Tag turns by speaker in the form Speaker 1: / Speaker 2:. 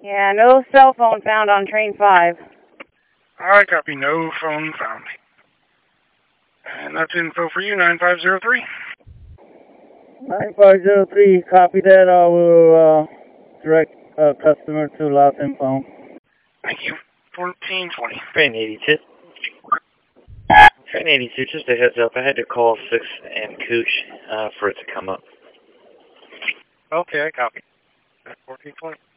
Speaker 1: Yeah, no cell phone found on train 5.
Speaker 2: I copy, no phone found. And that's info for you, 9503.
Speaker 3: 9503, copy that. I will direct customer to Lost and Found.
Speaker 2: Thank you. 1420.
Speaker 4: Train 82. Train 82, just a heads up. I had to call 6 and Cooch for it to come up.
Speaker 2: Okay, I copy. 1420.